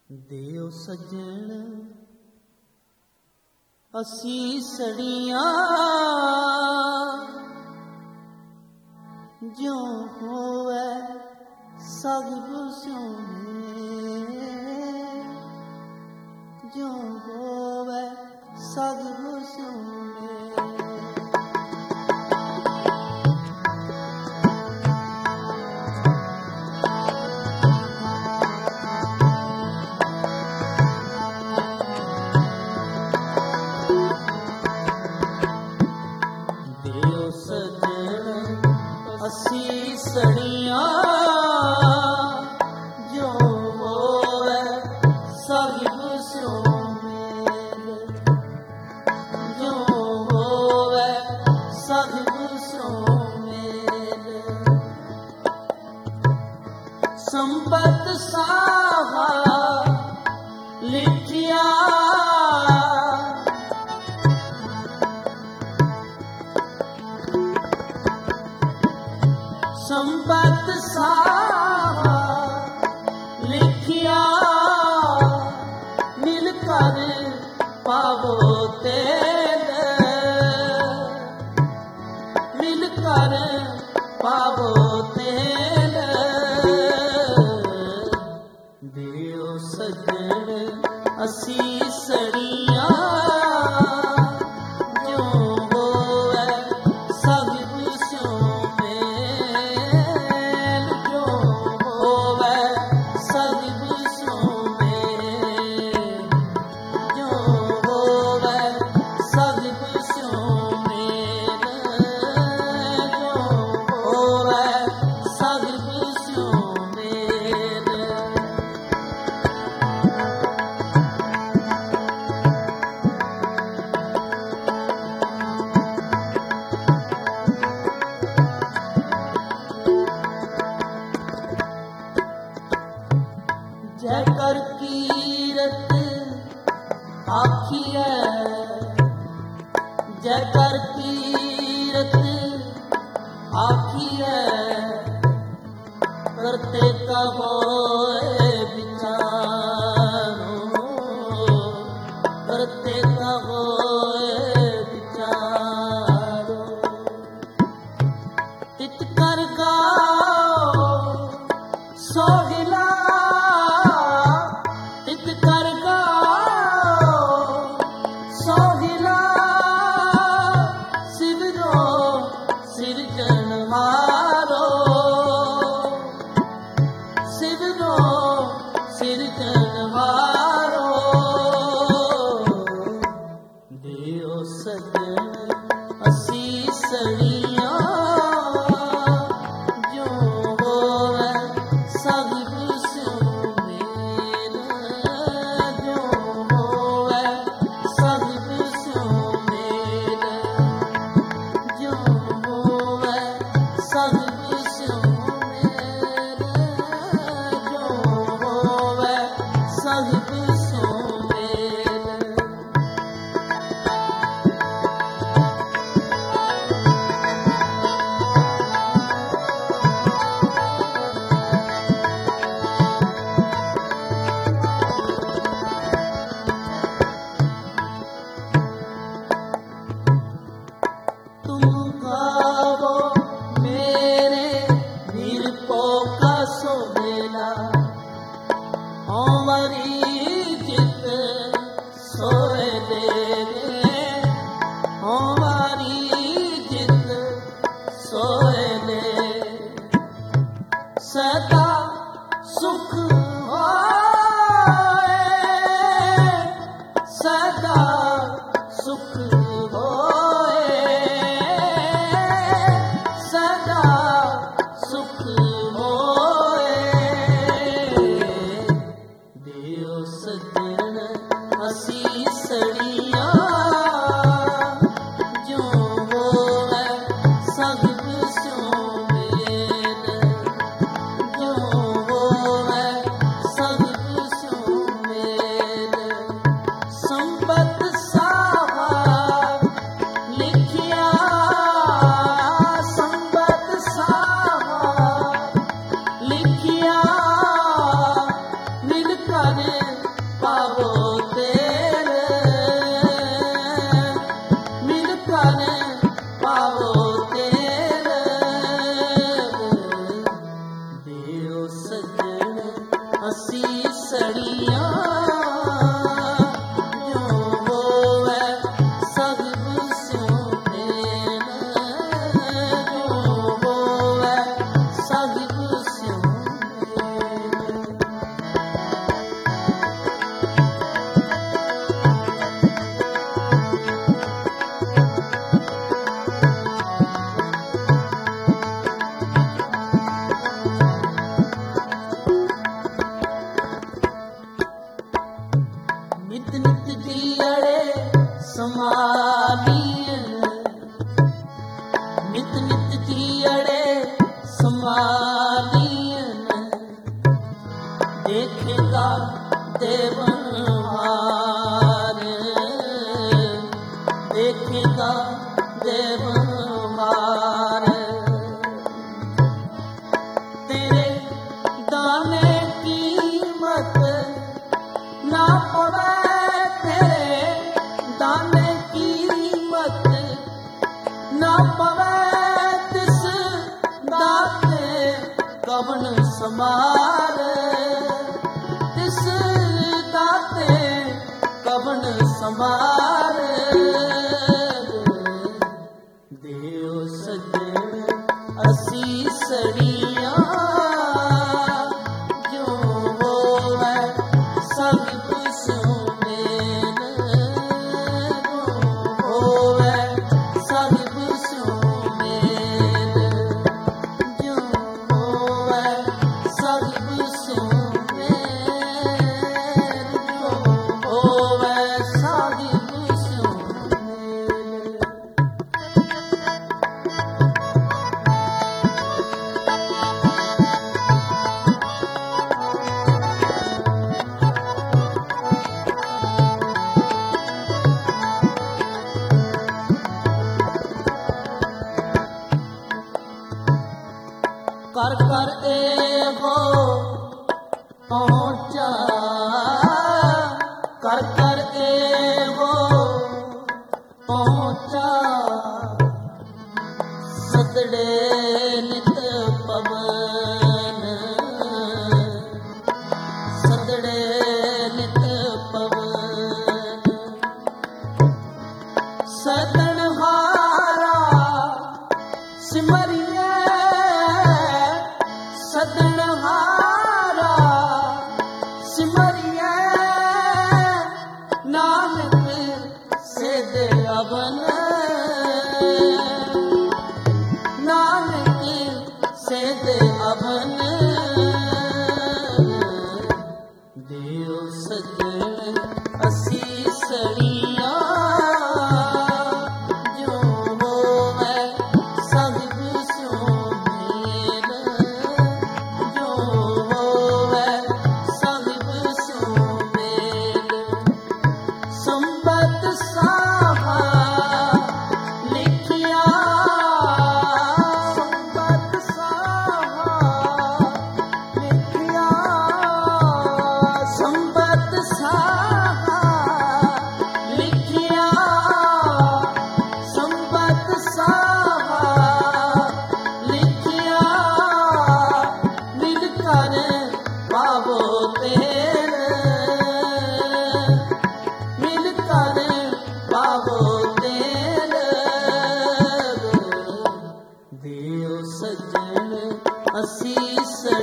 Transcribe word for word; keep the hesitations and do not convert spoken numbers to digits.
ਦਿਓ ਸੱਜਣ ਅਸੀਂ ਸੜੀਆਂ ਜਿਉਂ ਹੋਵੇ ਸਗਬ ਸੋਹਣੇ ਜਿਉਂ ਹੋਵੇ ਸਗਬ ਸੋਹਣੇ ਅਸੀਂ ਸੜੀਆਂ ਜੋ ਹੋਵੇ ਸਗਬ ਸੋਹਣੇ ਜੋ ਹੋਵੇ ਸਗਬ ਸੋਹਣੇ ਸੰਪਤ ਸਾਹਾ ਲਿਖਿਆ संपत साहा लिखिया मिलकर पावो तेल मिलकर पावो तेल दियो सजन असी सड़िया जय कर कीरत आखिए जय कर कीरत आखिए करते कहो विचारो करते कहो विचारो तित कर गाओ सोहिला सदा सुख होए सदा सुख होए सदा सुख होए दियो ਅਸੀਸੜੀਆਂ ਜੋ ਹੋਵੇ ਸਾਹਿਬ ਸਿਉ ਮੇਲ, ਜੋ ਹੋਵੇ ਸਾਹਿਬ ਸਿਉ ਮੇਲ। ਨਿਤ ਨਿਤ ਜੀਅੜੇ ਸਮਾਲੀਨ, ਨਿਤ ਨਿਤ ਜੀਅੜੇ ਸਮਾਲੀਨ, ਦੇਖੇਗਾ ਦੇਵਨ ਹਾਰ, ਦੇਖੇਗਾ ਦੇਵਨ ਹਾਰ। ਤੇਰੇ ਦਾਨੇ ਕੀਮਤ ਨਾ ਪਵੇ, ਤੇਰੇ ਦਾਨੇ ਕੀਮਤ ਨਾ ਪਵੇ, ਤਿਸ ਦਾਤੇ ਕਵਣ ਸਮਾਰ, ਤਿਸ ਦਾਤੇ ਕਵਣ ਸਮਾਰ। ਦਿਓ ਸੱਜਣ ਅਸੀਸੜੀਆਂ ਜੋ ਹੋਵੇ ਸਾਹਿਬ ਸਿਉ ਮੇਲ, ਜੋ ਹੋਵੇ ਸਾਹਿਬ ਸਿਉ ਮੇਲ, ਜੋ ਹੋਵੇ ਸਾਹਿਬ ਸਿਉ ਮੇਲ, ਜੋ ਹੋਵੇ ਸਾਹਿਬ ਸਿਉ ਮੇਲ। ਕਰ ਕਰ ਇਹੋ ਪਹੁੰਚਾ, ਕਰ ਕਰ ਇਹੋ ਪਹੁੰਚਾ, ਸਤੜੇ ਨਿਤ ਪਵਨ, ਸਤੜੇ ਨਿਤ ਪਵਨ। ਸਦਨਹਾਰਾ ਸਿਮਰਿਐ, ਸਦਨਹਾਰਾ ਸਿਮਰਿਐ, ਨਾਨਕ ਸੇਧ ਅਵਨ, ਨਾਨਕ ਸੇਧ ਅਵਨ। ਦਿਓ ਸੱਜਣ ਅਸੀਸੜੀਆਂ ਜੋ ਹੋਵੇ ਸਾਹਿਬ ਸਿਉ ਮੇਲ, ਜੋ ਹੋਵੇ ਸਾਹਿਬ ਸਿਉ ਮੇਲ। ਸੰਬਤ ਸਾਹਾ ਲਿਖਿਆ, ਸੰਬਤ ਸਾਹਾ ਲਿਖਿਆ, ਸੰਬਤ ਸਾਹਾ ਲਿਖਿਆ, ਸੰਬਤ ਸਾਹਾ ਲਿਖਿਆ। ਮਿਲ ਕਰ ਪਾਵੋ ਤੇਲ, ਮਿਲ ਕਰ ਪਾਵੋ ਤੇਲ। ਦਿਓ ਸੱਜਣ ਅਸੀਸ